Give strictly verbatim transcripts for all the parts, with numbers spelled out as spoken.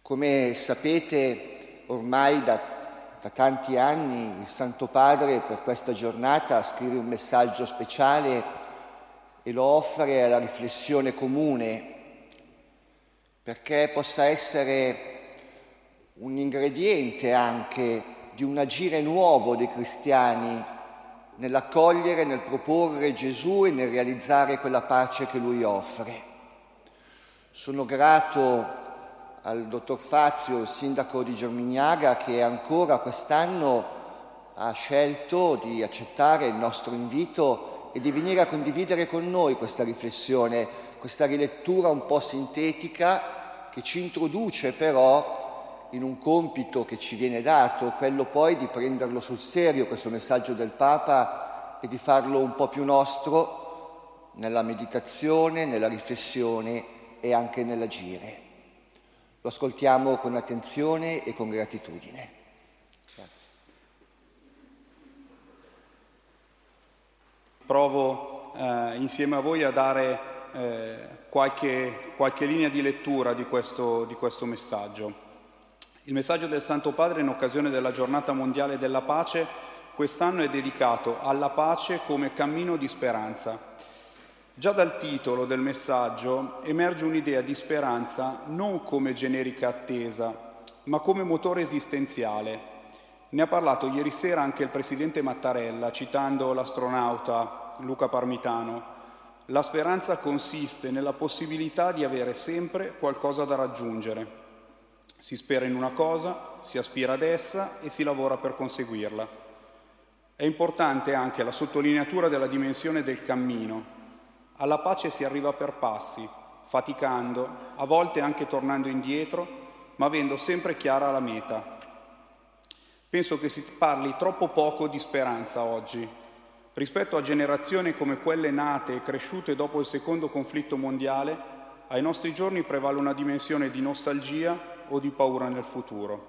Come sapete, ormai da, da tanti anni il Santo Padre per questa giornata scrive un messaggio speciale e lo offre alla riflessione comune, perché possa essere un ingrediente anche di un agire nuovo dei cristiani nell'accogliere, nel proporre Gesù e nel realizzare quella pace che Lui offre. Sono grato al dottor Fazio, il sindaco di Germignaga, che ancora quest'anno ha scelto di accettare il nostro invito e di venire a condividere con noi questa riflessione, questa rilettura un po' sintetica che ci introduce però in un compito che ci viene dato, quello poi di prenderlo sul serio, questo messaggio del Papa, e di farlo un po' più nostro nella meditazione, nella riflessione e anche nell'agire. Lo ascoltiamo con attenzione e con gratitudine. Grazie. Provo eh, insieme a voi a dare eh, qualche, qualche linea di lettura di questo, di questo messaggio. Il messaggio del Santo Padre in occasione della Giornata Mondiale della Pace quest'anno è dedicato alla pace come cammino di speranza. Già dal titolo del messaggio emerge un'idea di speranza non come generica attesa, ma come motore esistenziale. Ne ha parlato ieri sera anche il presidente Mattarella, citando l'astronauta Luca Parmitano. La speranza consiste nella possibilità di avere sempre qualcosa da raggiungere. Si spera in una cosa, si aspira ad essa e si lavora per conseguirla. È importante anche la sottolineatura della dimensione del cammino. Alla pace si arriva per passi, faticando, a volte anche tornando indietro, ma avendo sempre chiara la meta. Penso che si parli troppo poco di speranza oggi. Rispetto a generazioni come quelle nate e cresciute dopo il secondo conflitto mondiale, ai nostri giorni prevale una dimensione di nostalgia o di paura nel futuro.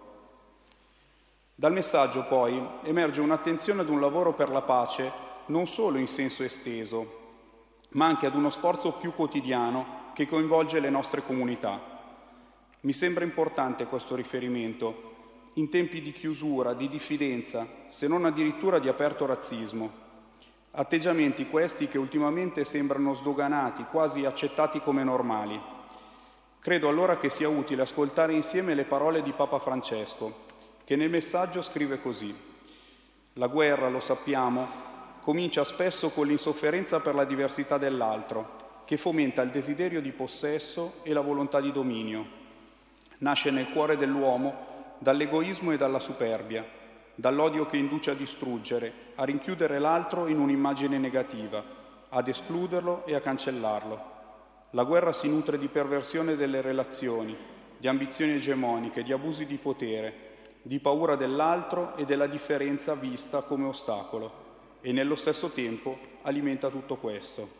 Dal messaggio, poi, emerge un'attenzione ad un lavoro per la pace non solo in senso esteso, ma anche ad uno sforzo più quotidiano che coinvolge le nostre comunità. Mi sembra importante questo riferimento, in tempi di chiusura, di diffidenza, se non addirittura di aperto razzismo. Atteggiamenti questi che ultimamente sembrano sdoganati, quasi accettati come normali. Credo allora che sia utile ascoltare insieme le parole di Papa Francesco, che nel messaggio scrive così: «La guerra, lo sappiamo, comincia spesso con l'insofferenza per la diversità dell'altro, che fomenta il desiderio di possesso e la volontà di dominio. Nasce nel cuore dell'uomo dall'egoismo e dalla superbia, dall'odio che induce a distruggere, a rinchiudere l'altro in un'immagine negativa, ad escluderlo e a cancellarlo. La guerra si nutre di perversione delle relazioni, di ambizioni egemoniche, di abusi di potere, di paura dell'altro e della differenza vista come ostacolo. E nello stesso tempo alimenta tutto questo».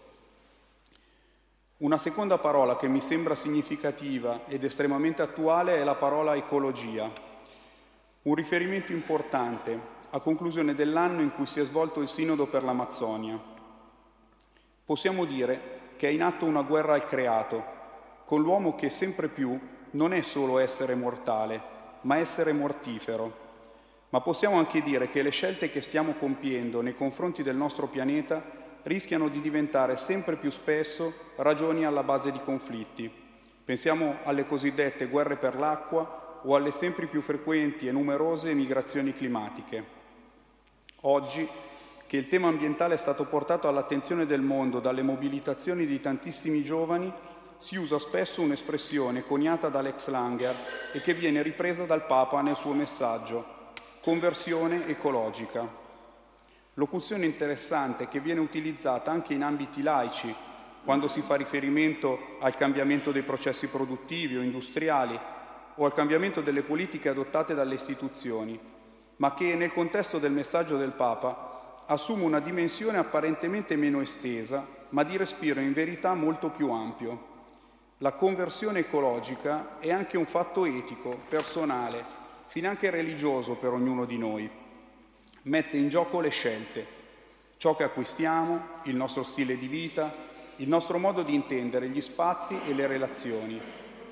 Una seconda parola che mi sembra significativa ed estremamente attuale è la parola ecologia. Un riferimento importante a conclusione dell'anno in cui si è svolto il Sinodo per l'Amazzonia. Possiamo dire che è in atto una guerra al creato, con l'uomo che sempre più non è solo essere mortale, ma essere mortifero. Ma possiamo anche dire che le scelte che stiamo compiendo nei confronti del nostro pianeta rischiano di diventare sempre più spesso ragioni alla base di conflitti. Pensiamo alle cosiddette guerre per l'acqua o alle sempre più frequenti e numerose migrazioni climatiche. Oggi, che il tema ambientale è stato portato all'attenzione del mondo dalle mobilitazioni di tantissimi giovani, si usa spesso un'espressione coniata da Lex Langer e che viene ripresa dal Papa nel suo messaggio: conversione ecologica. Locuzione interessante che viene utilizzata anche in ambiti laici, quando si fa riferimento al cambiamento dei processi produttivi o industriali o al cambiamento delle politiche adottate dalle istituzioni, ma che nel contesto del messaggio del Papa assume una dimensione apparentemente meno estesa, ma di respiro in verità molto più ampio. La conversione ecologica è anche un fatto etico, personale, finanche religioso per ognuno di noi. Mette in gioco le scelte, ciò che acquistiamo, il nostro stile di vita, il nostro modo di intendere gli spazi e le relazioni.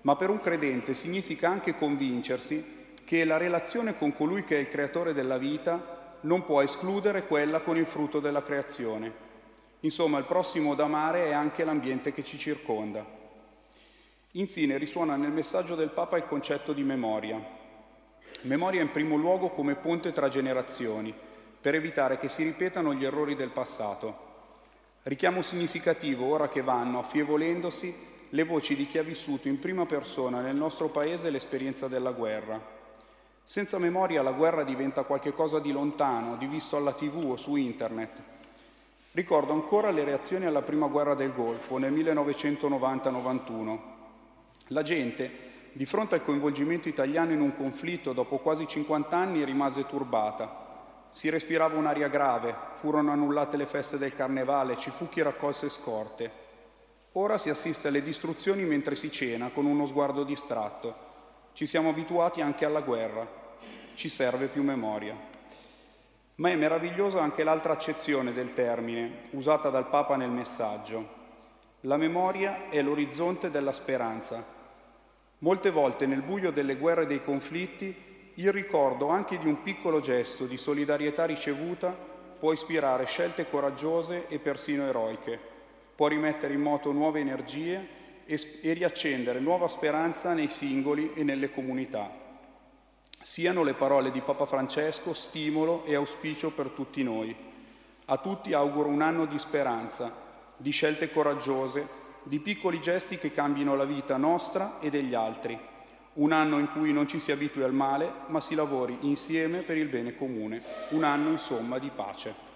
ma per un credente significa anche convincersi che la relazione con colui che è il creatore della vita non può escludere quella con il frutto della creazione. Insomma, il prossimo da amare è anche l'ambiente che ci circonda. Infine risuona nel messaggio del Papa il concetto di memoria. Memoria in primo luogo come ponte tra generazioni, per evitare che si ripetano gli errori del passato. Richiamo significativo, ora che vanno, affievolendosi, le voci di chi ha vissuto in prima persona nel nostro paese l'esperienza della guerra. Senza memoria la guerra diventa qualcosa di lontano, di visto alla tivù o su internet. Ricordo ancora le reazioni alla prima guerra del Golfo nel millenovecentonovanta novantuno. La gente, di fronte al coinvolgimento italiano in un conflitto dopo quasi cinquanta anni, rimase turbata. Si respirava un'aria grave, furono annullate le feste del carnevale, ci fu chi raccolse scorte. Ora si assiste alle distruzioni mentre si cena, con uno sguardo distratto. Ci siamo abituati anche alla guerra. Ci serve più memoria. Ma è meravigliosa anche l'altra accezione del termine, usata dal Papa nel messaggio. La memoria è l'orizzonte della speranza. Molte volte nel buio delle guerre e dei conflitti il ricordo anche di un piccolo gesto di solidarietà ricevuta può ispirare scelte coraggiose e persino eroiche, può rimettere in moto nuove energie e, e riaccendere nuova speranza nei singoli e nelle comunità. Siano le parole di Papa Francesco stimolo e auspicio per tutti noi. A tutti auguro un anno di speranza, di scelte coraggiose, di piccoli gesti che cambino la vita nostra e degli altri. Un anno in cui non ci si abitui al male, ma si lavori insieme per il bene comune. Un anno, insomma, di pace.